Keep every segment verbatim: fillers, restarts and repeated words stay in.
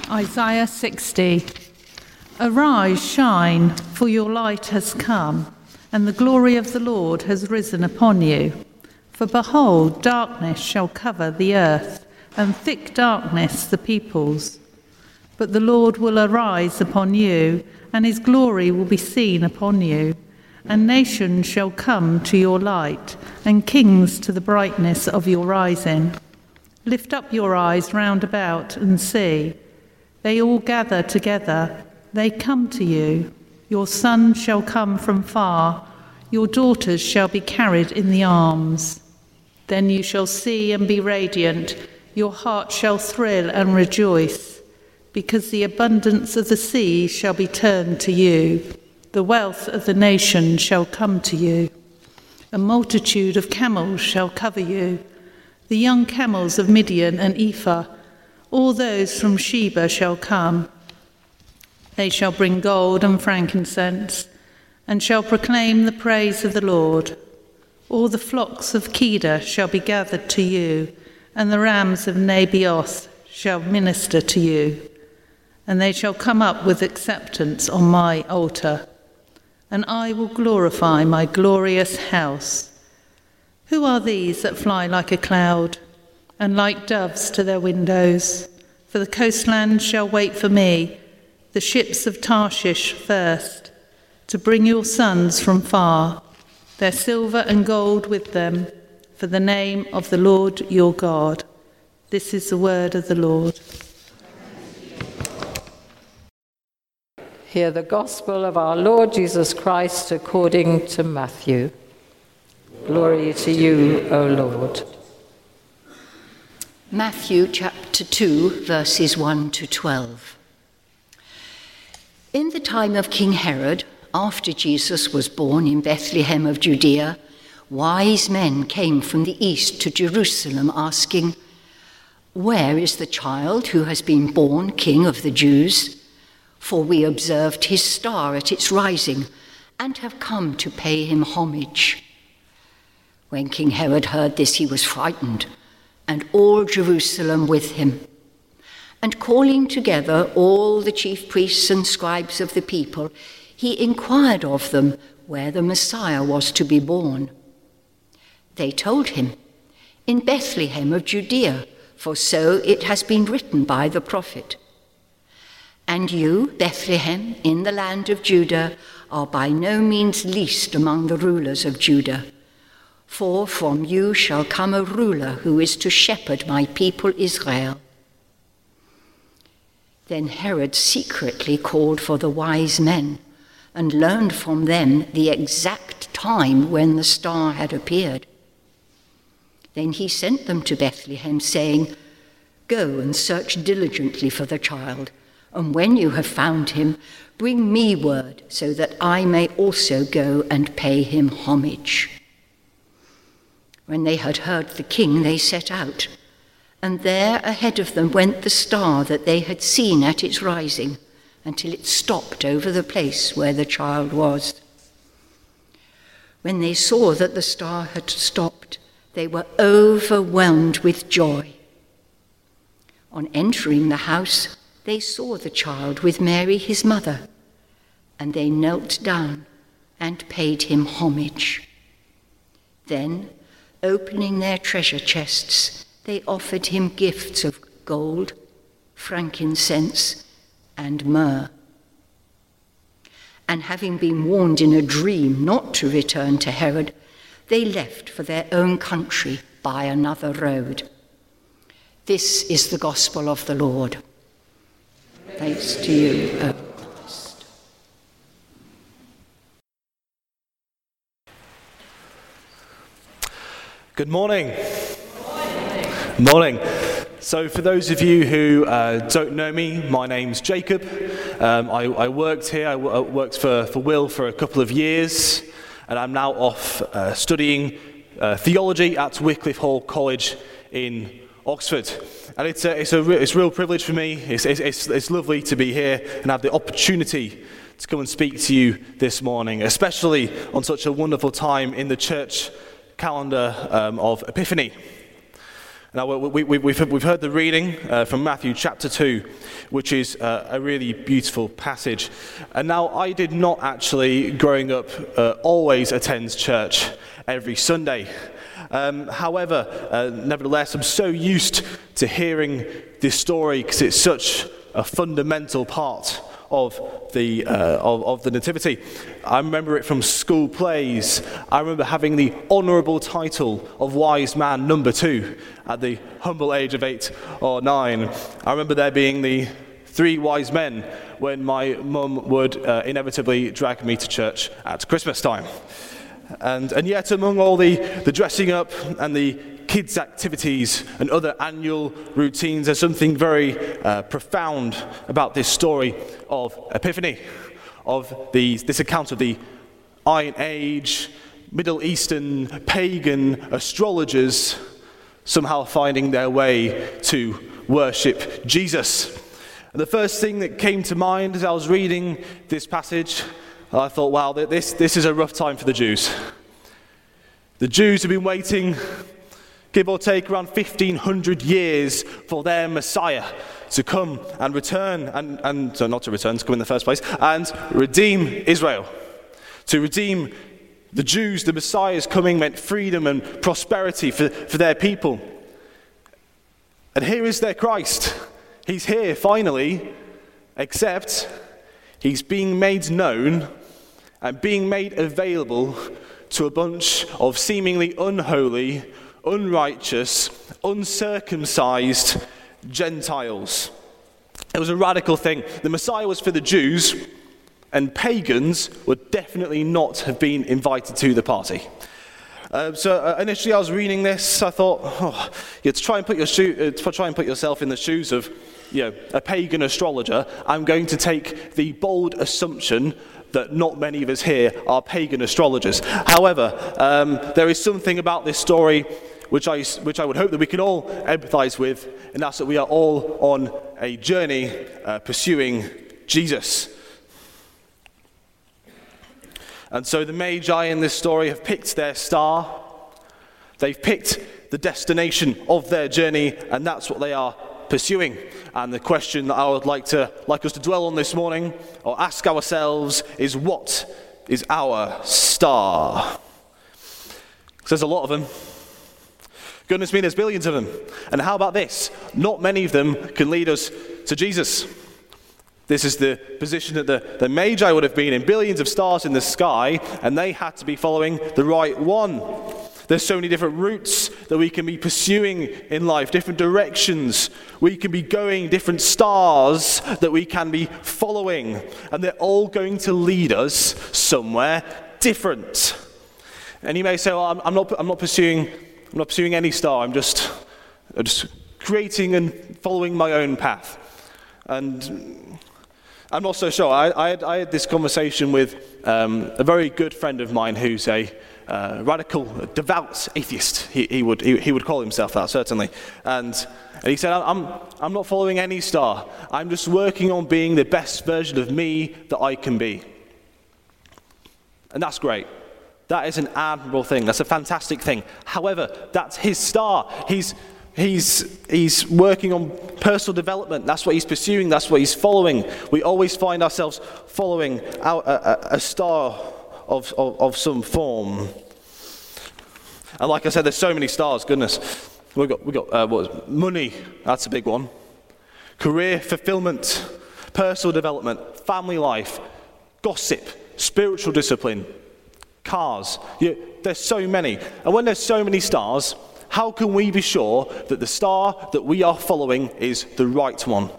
Isaiah sixty. Arise, shine, for your light has come, and the glory of the Lord has risen upon you. For behold, darkness shall cover the earth, and thick darkness the peoples. But the Lord will arise upon you, and his glory will be seen upon you. And nations shall come to your light, and kings to the brightness of your rising. Lift up your eyes round about and see. They all gather together. They come to you. Your sons shall come from far. Your daughters shall be carried in the arms. Then you shall see and be radiant. Your heart shall thrill and rejoice, because the abundance of the sea shall be turned to you. The wealth of the nations shall come to you. A multitude of camels shall cover you. The young camels of Midian and Ephah, all those from Sheba shall come. They shall bring gold and frankincense, and shall proclaim the praise of the Lord. All the flocks of Kedar shall be gathered to you, and the rams of Nebaioth shall minister to you. And they shall come up with acceptance on my altar, and I will glorify my glorious house. Who are these that fly like a cloud, and like doves to their windows? For the coastland shall wait for me, the ships of Tarshish first, to bring your sons from far, their silver and gold with them, for the name of the Lord your God. This is the word of the Lord. Hear the gospel of our Lord Jesus Christ according to Matthew. Glory to you, O Lord. Matthew chapter two, verses one to twelve. In the time of King Herod, after Jesus was born in Bethlehem of Judea, wise men came from the east to Jerusalem asking, "Where is the child who has been born King of the Jews? For we observed his star at its rising and have come to pay him homage." When King Herod heard this, he was frightened, and all Jerusalem with him. And calling together all the chief priests and scribes of the people, he inquired of them where the Messiah was to be born. They told him, "In Bethlehem of Judea, for so it has been written by the prophet. And you, Bethlehem, in the land of Judah, are by no means least among the rulers of Judah. For from you shall come a ruler who is to shepherd my people Israel." Then Herod secretly called for the wise men and learned from them the exact time when the star had appeared. Then he sent them to Bethlehem, saying, "Go and search diligently for the child, and when you have found him, bring me word so that I may also go and pay him homage." When they had heard the king, they set out, and there ahead of them went the star that they had seen at its rising, until it stopped over the place where the child was. When they saw that the star had stopped, they were overwhelmed with joy. On entering the house, they saw the child with Mary his mother, and they knelt down and paid him homage. Then, opening their treasure chests, they offered him gifts of gold, frankincense, and myrrh. And having been warned in a dream not to return to Herod, they left for their own country by another road. This is the gospel of the Lord. Thanks to you, O Christ. Good morning. Morning. Morning. So for those of you who uh, don't know me, my name's Jacob. Um, I, I worked here, I w- worked for, for Will for a couple of years, and I'm now off uh, studying uh, theology at Wycliffe Hall College in Oxford. And it's a, it's a, re- it's a real privilege for me. It's, it's, it's lovely to be here and have the opportunity to come and speak to you this morning, especially on such a wonderful time in the church calendar um, of Epiphany. Now, we, we, we've, we've heard the reading uh, from Matthew chapter two, which is uh, a really beautiful passage. And now, I did not actually, growing up, uh, always attend church every Sunday. Um, however, uh, nevertheless, I'm so used to hearing this story because it's such a fundamental part of the uh, of, of the Nativity. I remember it from school plays. I remember having the honourable title of Wise Man Number Two at the humble age of eight or nine. I remember there being the three wise men when my mum would uh, inevitably drag me to church at Christmas time. And and yet among all the, the dressing up and the kids' activities and other annual routines, there's something very uh, profound about this story of Epiphany, of the, this account of the Iron Age, Middle Eastern, pagan astrologers somehow finding their way to worship Jesus. And the first thing that came to mind as I was reading this passage, I thought, wow, this, this is a rough time for the Jews. The Jews have been waiting, give or take, around fifteen hundred years for their Messiah to come and return, and, and so not to return, to come in the first place, and redeem Israel. To redeem the Jews, the Messiah's coming meant freedom and prosperity for, for their people. And here is their Christ. He's here, finally, except he's being made known and being made available to a bunch of seemingly unholy, unrighteous, uncircumcised Gentiles. It was a radical thing. The Messiah was for the Jews, and pagans would definitely not have been invited to the party. Uh, so uh, initially, I was reading this. I thought, oh, yeah, to try and put your shoe, uh, to try and put yourself in the shoes of, you know, a pagan astrologer, I'm going to take the bold assumption that not many of us here are pagan astrologers. However, um, there is something about this story which I, which I would hope that we can all empathize with, and that's that we are all on a journey uh, pursuing Jesus. And so the Magi in this story have picked their star. They've picked the destination of their journey, and that's what they are pursuing. And the question that I would like to like us to dwell on this morning, or ask ourselves, is what is our star? Because there's a lot of them. Goodness me, there's billions of them. And how about this? Not many of them can lead us to Jesus. This is the position that the, the Magi would have been in, billions of stars in the sky, and they had to be following the right one. There's so many different routes that we can be pursuing in life, different directions. We can be going, different stars that we can be following, and they're all going to lead us somewhere different. And you may say, well, I'm, I'm not, I'm not pursuing, I'm not pursuing any star. I'm just, I'm just creating and following my own path. And I'm not so sure. I, I, had, I had this conversation with um, a very good friend of mine who's a uh, radical, devout atheist. He, he would he, he would call himself that, certainly. And, and he said, I'm, I'm not following any star. I'm just working on being the best version of me that I can be. And that's great. That is an admirable thing. That's a fantastic thing. However, that's his star. He's He's, he's working on personal development. That's what he's pursuing. That's what he's following. We always find ourselves following out a, a, a star of, of, of some form. And like I said, there's so many stars. Goodness. We've got, we got uh, what is, money. That's a big one. Career fulfillment, personal development, family life, gossip, spiritual discipline, cars. You, there's so many. And when there's so many stars, how can we be sure that the star that we are following is the right one?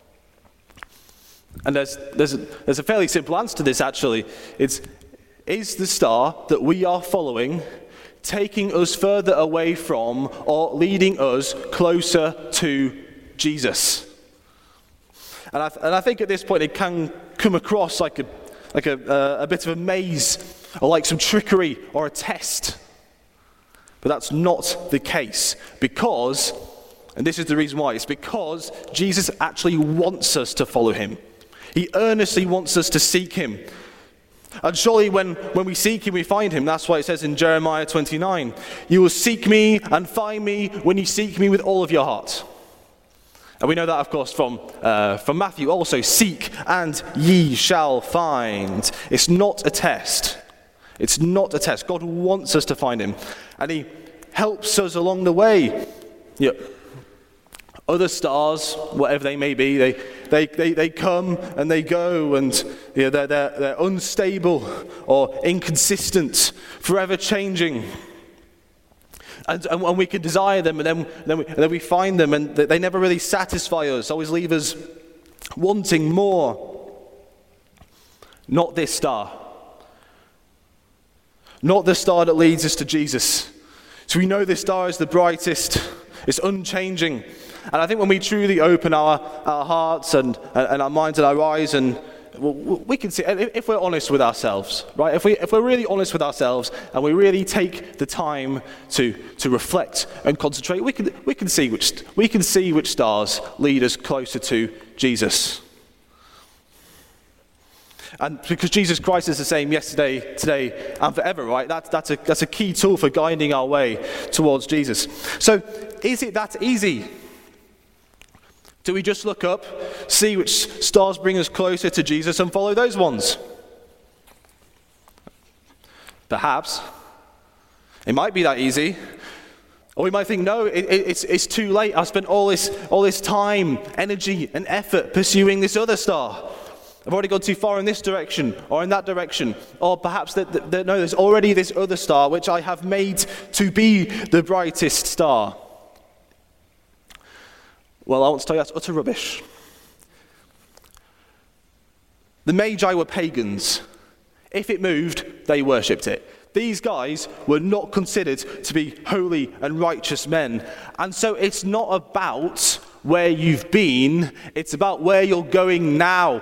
And there's, there's, a, there's a fairly simple answer to this, actually. It's, is the star that we are following taking us further away from or leading us closer to Jesus? And I, and I think at this point it can come across like a, like a, uh, a bit of a maze, or like some trickery or a test. But that's not the case, because, and this is the reason why, it's because Jesus actually wants us to follow him. He earnestly wants us to seek him. And surely when, when we seek him, we find him. That's why it says in Jeremiah twenty-nine, you will seek me and find me when you seek me with all of your heart. And we know that, of course, from, uh, from Matthew also, seek and ye shall find. It's not a test. It's not a test. God wants us to find him. And he helps us along the way. Yeah. Other stars, whatever they may be, they they, they, they come and they go, and you know, they're, they're, they're unstable or inconsistent, forever changing. And, and, and we can desire them, and then, then, we, and then we find them, and they never really satisfy us, always leave us wanting more. Not this star. Not the star that leads us to Jesus. So we know this star is the brightest, it's unchanging. And I think when we truly open our, our hearts and, and our minds and our eyes, and we can see, if we're honest with ourselves, right? If, we, if we're really honest with ourselves and we really take the time to, to reflect and concentrate, we can, we, can see which, we can see which stars lead us closer to Jesus. And because Jesus Christ is the same yesterday, today, and forever, right? That's, that's, a, that's a key tool for guiding our way towards Jesus. So, is it that easy? Do we just look up, see which stars bring us closer to Jesus, and follow those ones? Perhaps. It might be that easy. Or we might think, no, it, it, it's, it's too late. I've spent all this, all this time, energy, and effort pursuing this other star. I've already gone too far in this direction or in that direction. Or perhaps that, that, that no, there's already this other star which I have made to be the brightest star. Well, I want to tell you that's utter rubbish. The Magi were pagans. If it moved, they worshipped it. These guys were not considered to be holy and righteous men. And so it's not about where you've been, it's about where you're going now.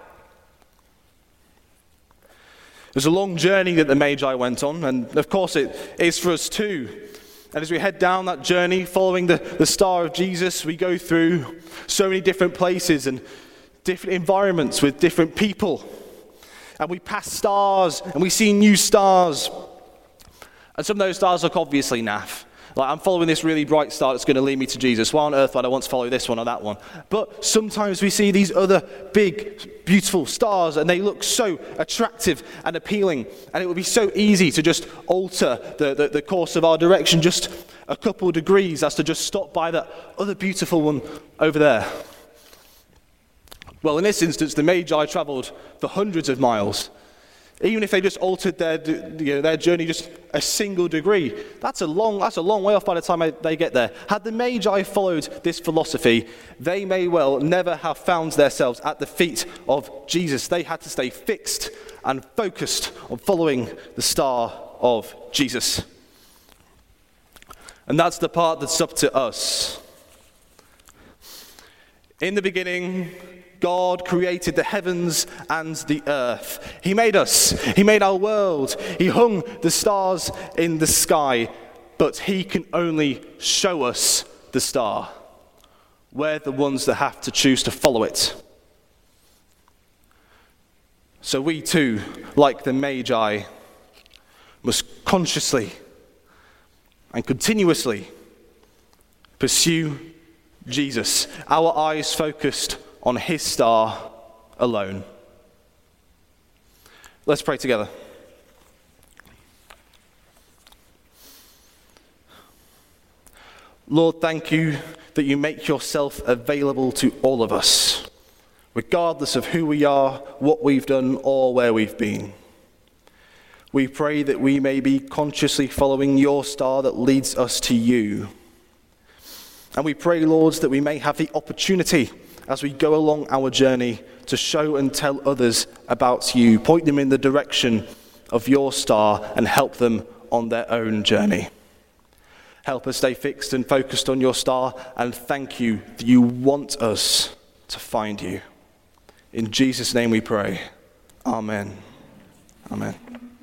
There's a long journey that the Magi went on, and of course it is for us too. And as we head down that journey, following the, the star of Jesus, we go through so many different places and different environments with different people. And we pass stars, and we see new stars. And some of those stars look obviously naff. Like, I'm following this really bright star that's going to lead me to Jesus. Why on earth would I want to follow this one or that one? But sometimes we see these other big, beautiful stars, and they look so attractive and appealing. And it would be so easy to just alter the, the, the course of our direction just a couple of degrees as to just stop by that other beautiful one over there. Well, in this instance, the Magi traveled for hundreds of miles. Even if they just altered their, you know, their journey just a single degree, that's a long, that's a long way off by the time they get there. Had the Magi followed this philosophy, they may well never have found themselves at the feet of Jesus. They had to stay fixed and focused on following the star of Jesus. And that's the part that's up to us. In the beginning, God created the heavens and the earth. He made us. He made our world. He hung the stars in the sky. But he can only show us the star. We're the ones that have to choose to follow it. So we too, like the Magi, must consciously and continuously pursue Jesus. Our eyes focused on his star alone. Let's pray together. Lord, thank you that you make yourself available to all of us, regardless of who we are, what we've done, or where we've been. We pray that we may be consciously following your star that leads us to you. And we pray, Lord, that we may have the opportunity as we go along our journey to show and tell others about you, point them in the direction of your star and help them on their own journey. Help us stay fixed and focused on your star, and thank you that you want us to find you. In Jesus' name we pray. Amen. Amen.